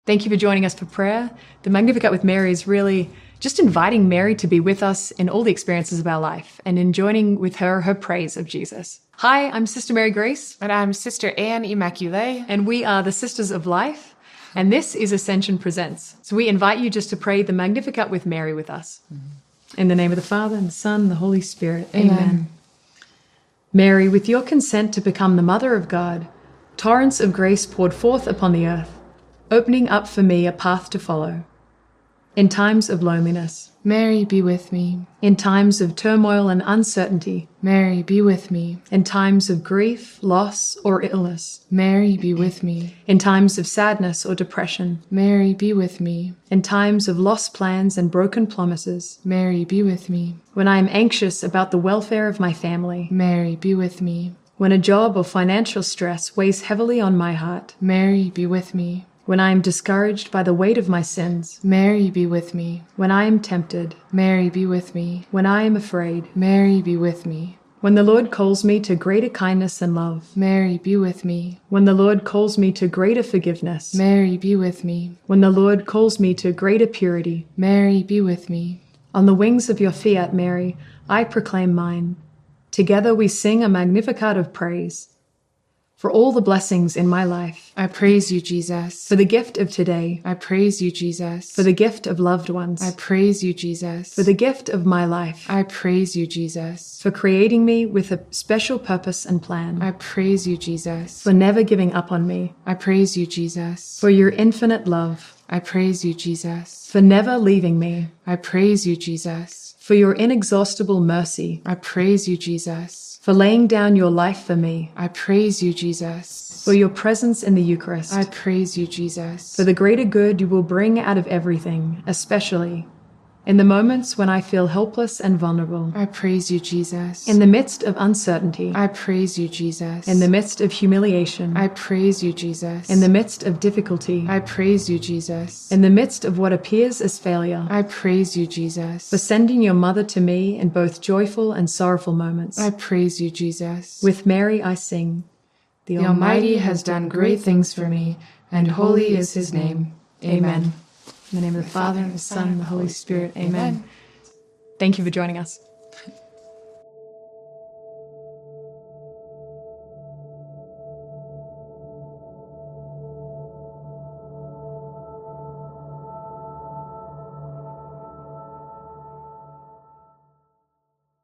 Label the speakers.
Speaker 1: Thank you for joining us for prayer. The Magnificat with Mary is really just inviting Mary to be with us in all the experiences of our life and in joining with her praise of Jesus. Hi, I'm Sister Mary Grace.
Speaker 2: And I'm Sister Anne Immaculée.
Speaker 1: And we are the Sisters of Life. And this is Ascension Presents. So we invite you just to pray the Magnificat with Mary with us. In the name of the Father, and the Son, and the Holy Spirit. Amen. Mary, with your consent to become the Mother of God, torrents of grace poured forth upon the earth, opening up for me a path to follow. In times of loneliness,
Speaker 2: Mary, be with me.
Speaker 1: in times of turmoil and uncertainty,
Speaker 2: Mary, be with me.
Speaker 1: in times of grief, loss, or illness,
Speaker 2: Mary, be with me.
Speaker 1: in times of sadness or depression,
Speaker 2: Mary, be with me.
Speaker 1: in times of lost plans and broken promises,
Speaker 2: Mary, be with me.
Speaker 1: when I am anxious about the welfare of my family,
Speaker 2: Mary, be with me.
Speaker 1: when a job or financial stress weighs heavily on my heart,
Speaker 2: Mary, be with me.
Speaker 1: when I am discouraged by the weight of my sins,
Speaker 2: Mary, be with me.
Speaker 1: when I am tempted,
Speaker 2: Mary, be with me.
Speaker 1: when I am afraid,
Speaker 2: Mary, be with me.
Speaker 1: when the Lord calls me to greater kindness and love,
Speaker 2: Mary, be with me.
Speaker 1: when the Lord calls me to greater forgiveness,
Speaker 2: Mary, be with me.
Speaker 1: when the Lord calls me to greater purity.
Speaker 2: Mary, be with me.
Speaker 1: On the wings of your fiat, Mary, I proclaim mine. Together we sing a Magnificat of praise. For all the blessings in my life,
Speaker 2: I praise you, Jesus.
Speaker 1: for the gift of today,
Speaker 2: I praise you, Jesus.
Speaker 1: for the gift of loved ones,
Speaker 2: I praise you, Jesus.
Speaker 1: for the gift of my life,
Speaker 2: I praise you, Jesus.
Speaker 1: for creating me with a special purpose and plan,
Speaker 2: I praise you, Jesus.
Speaker 1: for never giving up on me,
Speaker 2: I praise you, Jesus.
Speaker 1: for your infinite love,
Speaker 2: I praise you, Jesus.
Speaker 1: for never leaving me,
Speaker 2: I praise you, Jesus.
Speaker 1: for your inexhaustible mercy,
Speaker 2: I praise you, Jesus.
Speaker 1: for laying down your life for me,
Speaker 2: I praise you, Jesus.
Speaker 1: for your presence in the Eucharist,
Speaker 2: I praise you, Jesus.
Speaker 1: for the greater good you will bring out of everything, especially in the moments when I feel helpless and vulnerable,
Speaker 2: I praise you, Jesus.
Speaker 1: in the midst of uncertainty,
Speaker 2: I praise you, Jesus.
Speaker 1: in the midst of humiliation,
Speaker 2: I praise you, Jesus.
Speaker 1: in the midst of difficulty,
Speaker 2: I praise you, Jesus.
Speaker 1: in the midst of what appears as failure,
Speaker 2: I praise you, Jesus.
Speaker 1: for sending your mother to me in both joyful and sorrowful moments.
Speaker 2: I praise you, Jesus.
Speaker 1: With Mary I sing,
Speaker 2: The Almighty has done great things for me, and holy is his name. Amen.
Speaker 1: In the name of the Father, and the Son, and the Holy Spirit. Amen. Thank you for joining us.